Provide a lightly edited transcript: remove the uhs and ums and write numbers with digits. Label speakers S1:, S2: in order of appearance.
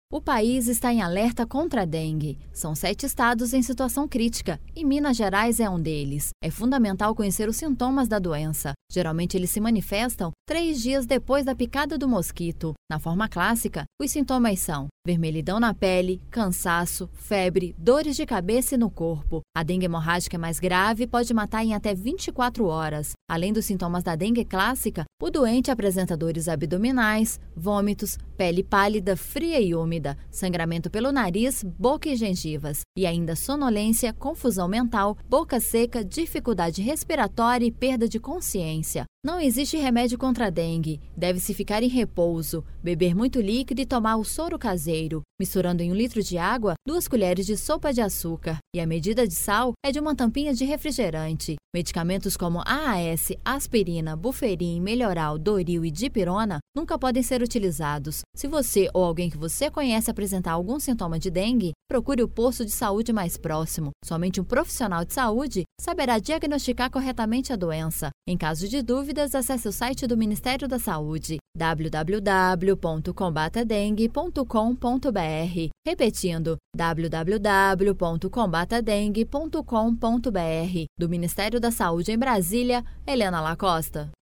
S1: O país está em alerta contra a dengue. São 7 estados em situação crítica e Minas Gerais é um deles. É fundamental conhecer os sintomas da doença. Geralmente eles se manifestam 3 dias depois da picada do mosquito. Na forma clássica, os sintomas são vermelhidão na pele, cansaço, febre, dores de cabeça e no corpo. A dengue hemorrágica é mais grave e pode matar em até 24 horas. Além dos sintomas da dengue clássica, o doente apresenta dores abdominais, vômitos, pele pálida, fria e úmida, sangramento pelo nariz, boca e gengivas, e ainda sonolência, confusão mental, boca seca, dificuldade respiratória e perda de consciência. Não existe remédio contra a dengue. Deve-se ficar em repouso, beber muito líquido e tomar o soro caseiro, misturando em 1 litro de água 2 colheres de sopa de açúcar. E a medida de sal é de uma tampinha de refrigerante. Medicamentos como AAS, aspirina, Buferin, Melhoral, Doril e Dipirona nunca podem ser utilizados. Se você ou alguém que você conhece apresentar algum sintoma de dengue, procure o posto de saúde mais próximo. Somente um profissional de saúde saberá diagnosticar corretamente a doença. Em caso de dúvidas, acesse o site do Ministério da Saúde, www.combatadengue.com.br. Repetindo, www.combatadengue.com.br. Do Ministério da Saúde em Brasília, Helena Lacosta.